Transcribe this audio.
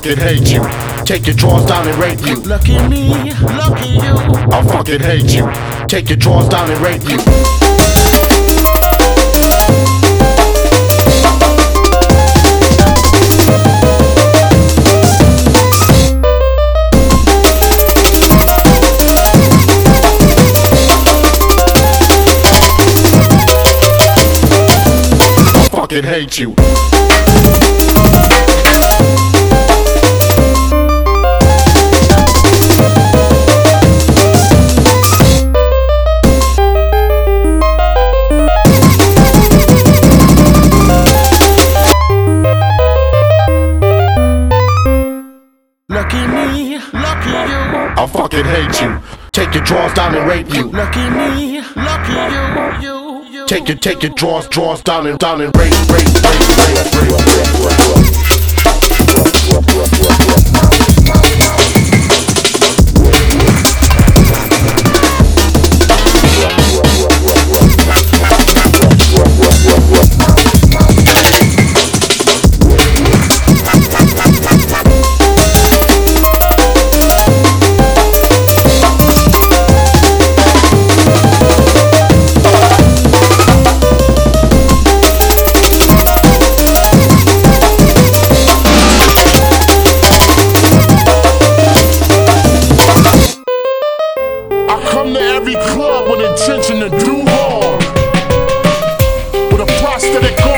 fucking hate you. Take your drawers down and rape you. Lucky me, lucky you. I fucking hate you. Take your drawers down and rape you. I fucking hate you. Lucky me, lucky you. I fucking hate you. Take your drawers down and rape you. Lucky me, lucky you. Take your drawers down and rape. Come to every club with intention to do harm, with a prosthetic